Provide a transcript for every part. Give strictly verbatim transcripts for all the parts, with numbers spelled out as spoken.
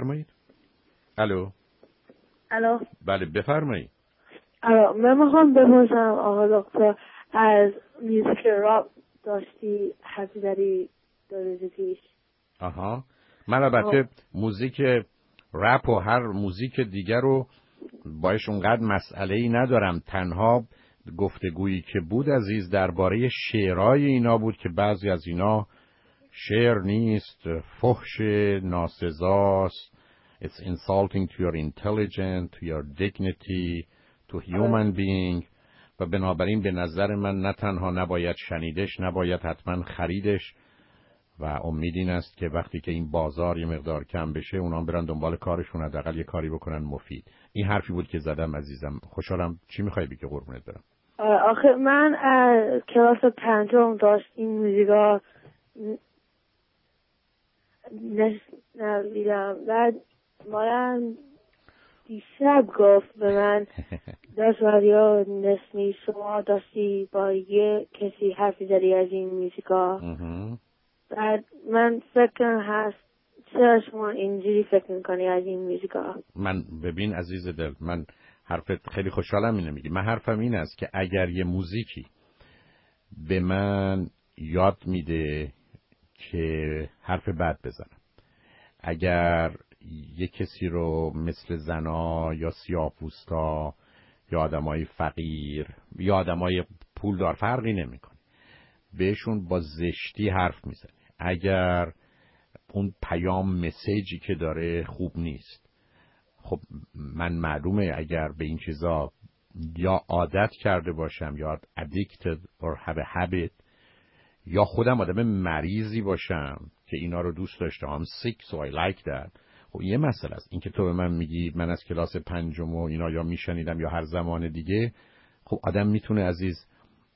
بفرمایید. الو. الو. بله بفرمایید. الو، من میخوام بپرسم آقا دکتر، از موزیک راپ داشتی حرفی زدی دو روز پیش. آها. من البته موزیک رپ و هر موزیک دیگر رو باش اونقدر مسئله‌ای ندارم. تنها گفتگویی که بود عزیز درباره شعرهای اینا بود که بعضی از اینا شعر نیست، فحش، ناسزاست. It's insulting to your intelligence, to your dignity, to human being. و بنابراین به نظر من نه تنها نباید شنیدش، نباید حتما خریدش و امید این است که وقتی که این بازار یه مقدار کم بشه اونا برن دنبال کارشون، حداقل یه کاری بکنن مفید. این حرفی بود که زدم عزیزم. خوشحالم. چی میخوای بگی قربونت برم؟ آخه من از کلاس پنجم داشت این موزیکا نشنیدم. بعد مادرم دیشب گفت به من داشت رادیو نشنی شما داشتی با یه کسی حرفی زدی از این موزیکا. بعد من فکر کنم هست چرا شما اینجوری فکر میکنی از این موزیکا؟ من ببین عزیز دل، من حرفت خیلی خوشحالم اینو میگی. من حرفم این است که اگر یه موزیکی به من یاد میده که حرف بد بزنم، اگر یه کسی رو مثل زنا یا سیاه‌پوستا یا آدمای فقیر یا آدمای پولدار فرقی نمیکنه بهشون با زشتی حرف میزنه، اگر اون پیام مسیجی که داره خوب نیست، خب من معلومه اگر به این چیزا یا عادت کرده باشم یا addicted or have a habit یا خودم آدم مریضی باشم که اینا رو دوست داشتم I'm sick so I like that. خب یه مسئله است. این که تو به من میگی من از کلاس پنجم و اینا یا میشنیدم یا هر زمان دیگه، خب آدم میتونه عزیز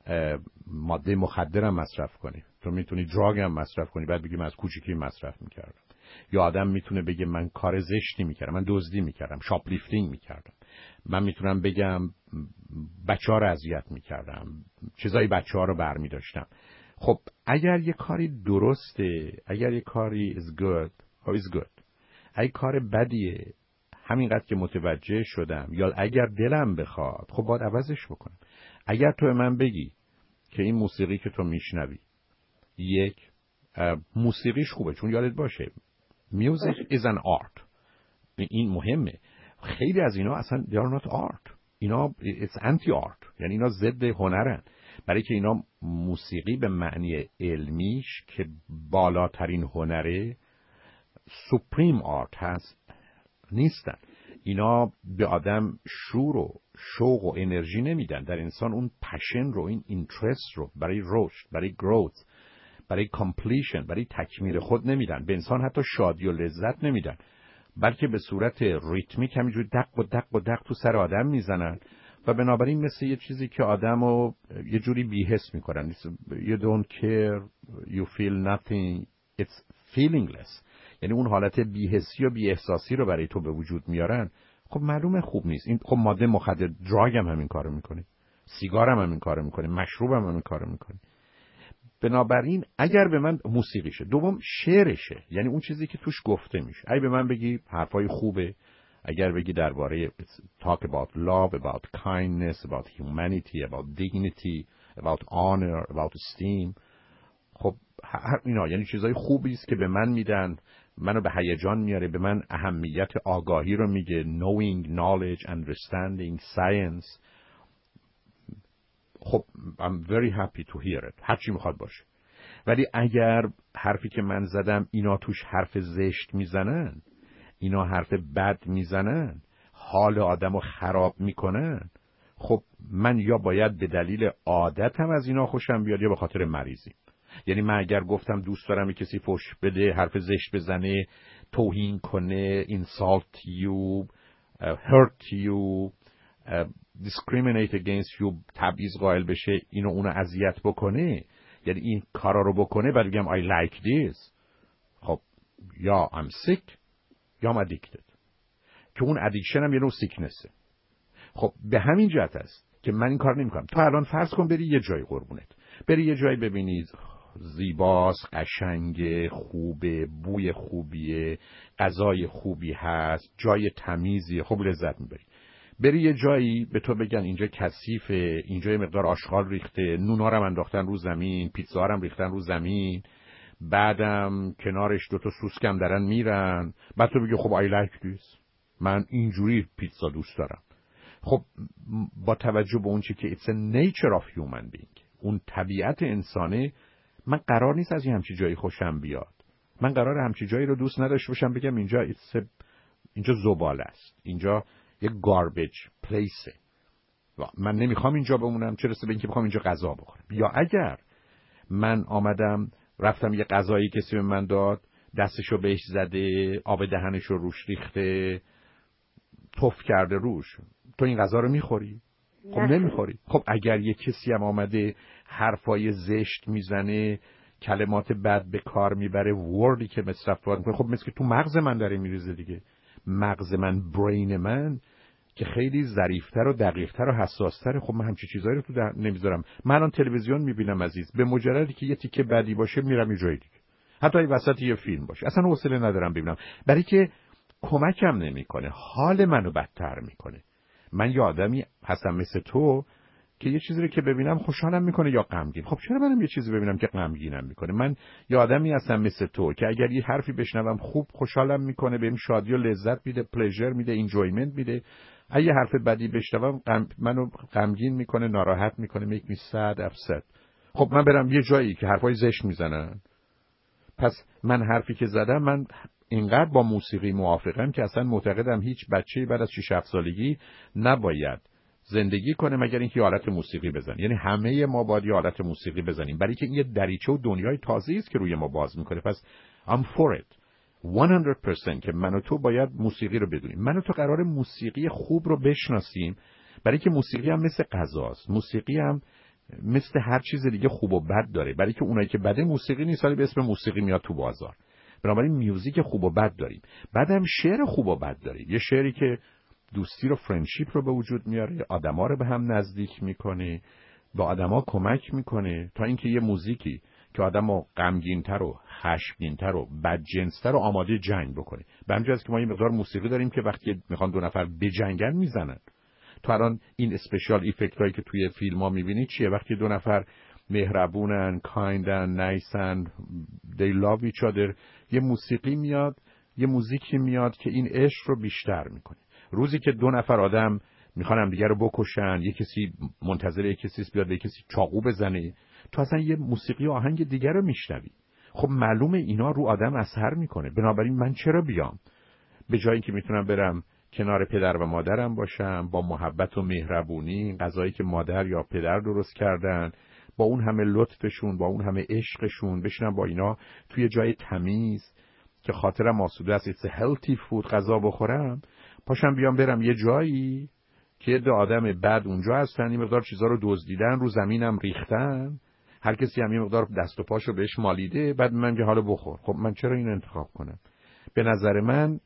ماده مخدرم مصرف کنی، تو میتونی دراگ هم مصرف کنی بعد بگی من از کوچیکی مصرف میکردم، یا آدم میتونه بگه من کار زشتی میکردم، من دزدی میکردم، شاپلیفتینگ میکردم، من میتونم بگم بچه‌ها رو اذیت میکردم، چیزای بچه‌ها رو برمی‌داشتم. خب اگر یه کاری درسته، اگر یه کاری is good or is good، اگه کار بدیه همینقدر که متوجه شدم یا اگر دلم بخواد خب باید عوضش بکنم. اگر تو به من بگی که این موسیقی که تو میشنوی یک موسیقیش خوبه، چون یادت باشه music is an art، این مهمه. خیلی از اینا اصلا they are not art، اینا it's anti art، یعنی اینا ضد هنرن، برای که اینا موسیقی به معنی علمیش که بالاترین هنره سوپریم آرت هست نیستن. اینا به آدم شور و شوق و انرژی نمیدن، در انسان اون پشن رو، این اینترست رو برای رشد، برای گروت، برای کامپلیشن، برای تکمیل خود نمیدن. به انسان حتی شادی و لذت نمیدن، بلکه به صورت ریتمیک همینجوری دق و دق و دق تو سر آدم میزنن و بنابراین مثل یه چیزی که آدم رو یه جوری بی‌حس میکنن. You don't care, you feel nothing, it's feelingless. یعنی اون حالت بی‌حسی و بی‌احساسی رو برای تو به وجود میارن. خب معلومه خوب نیست. این خب ماده مخدر، دراگ هم همین کارو میکنه، سیگار هم همین کارو میکنه، مشروب هم همین کارو میکنه. بنابراین اگر به من موسیقیشه، دوم شعرشه، یعنی اون چیزی که توش گفته میشه. اگه به من بگی حرفای خوبه، اگر بگی درباره talk about love, about kindness, about humanity, about dignity, about honor, about esteem، خب هر اینا یعنی چیزای خوبی است که به من میدن، منو به هیجان میاره، به من اهمیت آگاهی رو میگه، knowing, knowledge, understanding, science. خب I'm very happy to hear it، هر چی میخواد باشه. ولی اگر حرفی که من زدم اینا توش حرف زشت میزنن، اینا حرف بد میزنن، حال آدمو خراب میکنن، خب من یا باید به دلیل عادتم از اینا خوشم بیاد یا به خاطر مریضی. یعنی من اگر گفتم دوست دارم کسی فحش بده، حرف زشت بزنه، توهین کنه، insult you, uh, hurt you, uh, discriminate against you، تبعیض قائل بشه، اینو اونو اذیت بکنه، یعنی این کارا رو بکنه، بعد بگم I like this، خب یا I'm sick یا I'm addicted، که اون ادیکشن هم یه نوع سیکنسه. خب به همین جهت است که من این کار نمی کنم. تو الان فرض کن بری یه جای قربونت، بری یه جایی ببینید زیباست، قشنگه، خوبه، بوی خوبیه، غذای خوبی هست، جای تمیزیه، خب لذت میبری. بری یه جایی به تو بگن اینجا کثیفه، اینجا یه مقدار آشغال ریخته، نون‌ها رو انداختن رو زمین، پیتزا رو ریختن رو زمین، بعدم کنارش دو تا سوسکم دارن میرن، بعد تو بگی خب I like this، من اینجوری پیتزا دوست دارم. خب با توجه به اون چی که it's a nature of human being، اون طبیعت انسانه، من قرار نیست از این همچی جایی خوشم بیاد. من قرار همچی جایی رو دوست نداشته باشم بگم اینجا it's a... اینجا زباله است، اینجا یک garbage place. من نمیخوام اینجا بمونم، چه رسه به اینکه بخوام اینجا غذا بخورم. یا اگر من آمدم رفتم یه غذایی کسی به من داد، دستشو بهش زده، آب دهنشو روش ریخته، تف کرده روش، تو این غذا رو میخوری؟ خب نمیخوری. خب اگر یه کسی هم آمده حرفای زشت میزنه، کلمات بد به کار میبره، وردی که مصرف میکنه، خب مثل که تو مغز من داره میریزه دیگه. مغز من، برین من که خیلی ظریف‌تر و دقیق‌تر و حساس‌تره، خب من همچی چیزایی رو تو نمیذارم. من الان تلویزیون میبینم عزیز، به مجردی که یه تیکه بدی باشه میرم یه جای دیگه، حتی این وسط یه فیلم باشه اصلا حوصله ندارم ببینم، برای که کمکم نمیکنه، حال منو بدتر میکنه. من یه آدمی هستم مثل تو که یه چیزی رو که ببینم خوشحالم میکنه یا غمگین. خب چرا منم یه چیزی ببینم که غمگینم میکنه؟ من یه آدمی هستم مثل تو که اگر یه حرفی بشنوم خوب خوشحالم میکنه، بهم شادی و لذت میده، پلژر میده، انجویمنت میده. اگه حرف بدی بشنوم غم منو غمگین میکنه، ناراحت میکنه، make me sad, upset. خب من برم یه جایی که حرفای زشت میزنن، پس من حرفی که زدم، من اینقدر با موسیقی موافقم که اصلا معتقدم هیچ بچه‌ای بعد از شش هفت سالگی نباید زندگی کنه مگر اینکه حالت موسیقی بزنه. یعنی همه ما باید یه حالت موسیقی بزنیم، برای که این یه دریچه و دنیای تازه‌ای است که روی ما باز میکنه. پس I'm for it صد درصد که من و تو باید موسیقی رو بدونیم. من و تو قرار موسیقی خوب رو بشناسیم، برای که موسیقی هم مثل غذاست، موسیقی هم مثل هر چیز دیگه خوب و بد داره. برای که اونایی که بده موسیقی نیست ولی به اسم موسیقی میاد تو بازار. بنابراین میوزیک خوب و بد داریم، بعدم شعر خوب و بد داریم. یه شعری که دوستی رو، فرندشیپ رو به وجود میاره، آدما رو به هم نزدیک میکنه، به آدما کمک میکنه، تا اینکه یه موزیکی که آدمو غمگین‌تر و خشمگین‌تر و بدجنس‌تر و آماده جنگ بکنه. به همین جهت که ما یه مقدار موسیقی داریم که وقتی میخوان دو نفر بجنگن میزنن. تو الان این اسپشیال ایفکتایی که توی فیلم‌ها می‌بینی چیه؟ وقتی دو نفر مهربونن، کایندن، نایسن، they love each other، یه موسیقی میاد، یه موزیکی میاد که این عشق رو بیشتر میکنه. روزی که دو نفر آدم میخوان هم دیگه رو بکشن، یه کسی منتظر یه کسی بیاد به کسی چاقو بزنه، تو اصلا یه موسیقی و آهنگ دیگه رو میشنوی. خب معلومه اینا رو آدم اثر میکنه. بنابراین من چرا بیام به جایی که میتونم برم کنار پدر و مادرم باشم، با محبت و مهربونی، غذایی که مادر یا پدر درست کردن، با اون همه لطفشون، با اون همه عشقشون، بشینم با اینا توی جای تمیز که خاطرم آسوده است، it's a healthy food، غذا بخورم، پاشم بیام برم یه جایی که یه آدم بد اونجا هستن، این مقدار چیزا رو دزدیدن، رو زمینم ریختن، هر کسی هم یه مقدار دست و پاشو بهش مالیده، بعد من که حالا بخور. خب من چرا این انتخاب کنم؟ به نظر من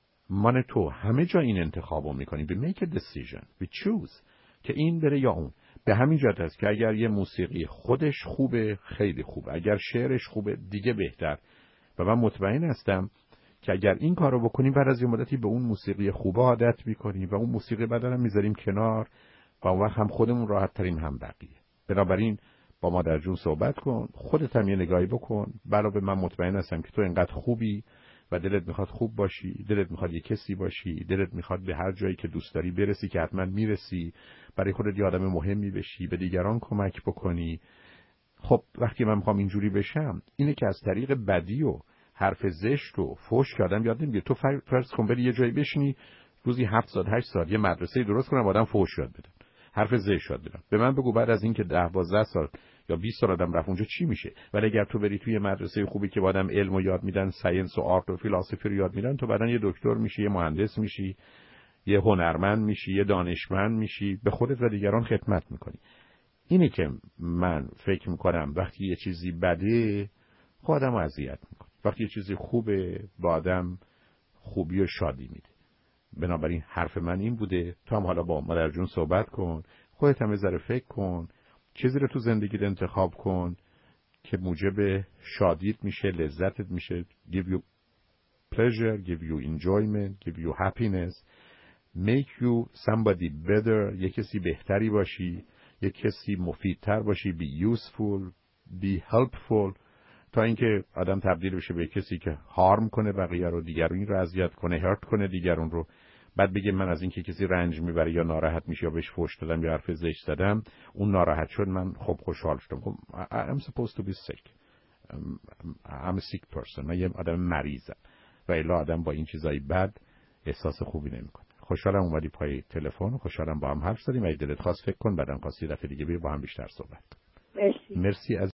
من تو همه جا این انتخابو میکنیم. we make a decision, we choose که این بره یا اون. به همین جهت است که اگر یه موسیقی خودش خوبه خیلی خوبه، اگر شعرش خوبه دیگه بهتر. و من مطمئن هستم که اگر این کارو بکنیم بعد از یه مدتی به اون موسیقی خوبه عادت میکنیم و اون موسیقی بدنم میذاریم کنار و اون وقت هم خودمون راحت تریم هم بقیه. بنابراین با مادر جون صحبت کن، خودت هم یه نگاهی بکن. علاوه من مطمئن هستم که تو اینقدر خوبی و دلت میخواد خوب باشی، دلت میخواد یه کسی باشی، دلت میخواد به هر جایی که دوست داری برسی که حتما میرسی، برای خودت یه آدم مهمی بشی، به دیگران کمک بکنی. خب وقتی من میخوام اینجوری بشم، اینه که از طریق بدی و حرف زشت و فحش که آدم یاد نمیگیره. تو فرض کن بری یه جایی بشینی روزی هفت ساعت هشت ساعت یه مدرسه درست کنم آدم فحش یاد بدن، حرف زشت یاد بدن. به من بگو بعد از این که ده دوازده سال یا بیست سال آدم رفت اونجا چی میشه؟ ولی اگر تو بری توی مدرسه خوبی که با آدم علم و یاد میدن، ساینس و آرت و فلسفه رو یاد میدن، تو بعدن یه دکتر میشی، یه مهندس میشی، یه هنرمند میشی، یه دانشمند میشی، به خودت و دیگران خدمت میکنی. اینه که من فکر میکنم وقتی یه چیزی بده خود آدمو اذیت میکنه، وقتی یه چیزی خوبه با آدم خوبی و شادی میده. بنابراین حرف من این بوده. تو هم حالا با مادر جون صحبت کن، خودت هم یه ذره فکر کن، چیزی رو تو زندگیت انتخاب کن که موجب شادیت میشه، لذتت میشه، give you pleasure, give you enjoyment, give you happiness, make you somebody better، یک کسی بهتری باشی، یک کسی مفیدتر باشی، be useful, be helpful، تا اینکه آدم تبدیل بشه به کسی که هارم کنه بقیه رو، دیگرون رو اذیت کنه، هرت کنه دیگرون رو، بعد بگه من از اینکه کسی رنج میبره یا ناراحت میشه یا بهش فحش دادم یا حرف زشت زدم اون ناراحت شد، من خب خوشحال شدم. خب I'm supposed to be sick. I'm a sick person. من یه آدم مریضم و الا آدم با این چیزای بد احساس خوبی نمیکنه. خوشحالم اومدی پای تلفن، خوشحالم با هم حرف زدیم. اگه دلت خواست فکر کن، بعدم خواستی دفعه دیگه بیا با هم بیشتر صحبت کنیم. مرسی. مرسی از